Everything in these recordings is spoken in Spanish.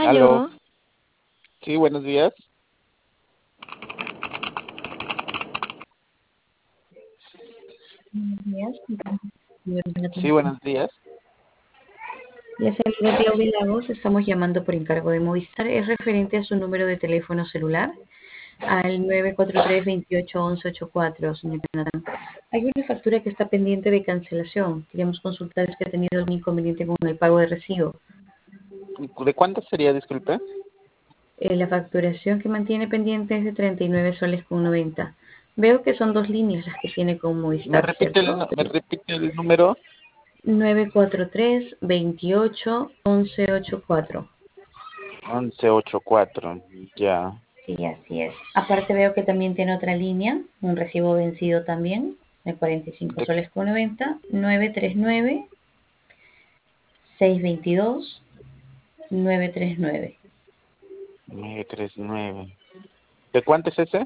Aló, Aló, sí, buenos días. buenos días. Sí, buenos días. Les saluda Claudia Lagos, estamos llamando por encargo de Movistar. Es referente a su número de teléfono celular, al 943-281184, señor Jonathan. Hay una factura que está pendiente de cancelación. Queremos consultar si ha tenido algún inconveniente con el pago de recibo. ¿De cuánto sería, disculpe? La facturación que mantiene pendiente es de 39 soles con 90. Veo que son dos líneas las que tiene con ¿Me Movistar, repite el, ¿cierto? nu- me repite el número? 943-281184. 1184. Ya. Sí, así es. Aparte veo que también tiene otra línea, un recibo vencido también, de 45 De soles con 90, 939-622-939. 939. ¿De cuánto es ese?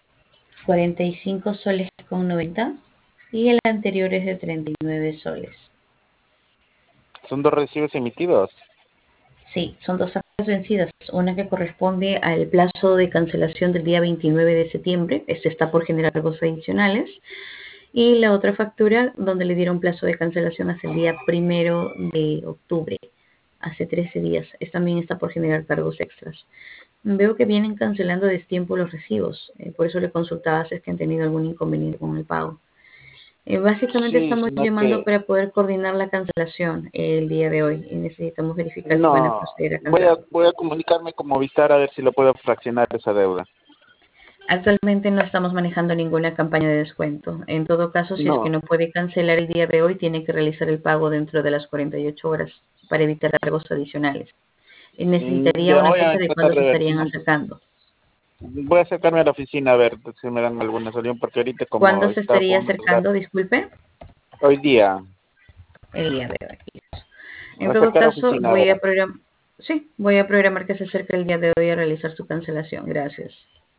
45 soles con 90 y el anterior es de 39 soles. Son dos recibos emitidos. Sí, son dos facturas vencidas. Una que corresponde al plazo de cancelación del día 29 de septiembre, este está por generar cargos adicionales, y la otra factura donde le dieron plazo de cancelación hasta el día 1 de octubre, hace 13 días. Esta también está por generar cargos extras. Veo que vienen cancelando a destiempo los recibos, por eso le consultaba si es que han tenido algún inconveniente con el pago. Básicamente Sí, estamos sino llamando que para poder coordinar la cancelación el día de hoy y necesitamos verificar si van a no. proceder a Voy a, cancelar. voy a comunicarme con Movistar a ver si lo puedo fraccionar esa deuda. Actualmente no estamos manejando ninguna campaña de descuento. En todo caso, si es que No. no puede cancelar el día de hoy, tiene que realizar el pago dentro de las 48 horas para evitar cargos adicionales. Necesitaría Ya una voy a fecha de tratar cuándo se de ver. estarían acercando. Voy a acercarme a la oficina a ver si me dan alguna solución, porque ahorita como ¿Cuándo se está estaría por madrugar. acercando? Disculpe. Hoy día. El día de hoy. En Voy a todo acercar a la caso, oficina a ver. voy a programar que se acerque el día de hoy a realizar su cancelación. Gracias.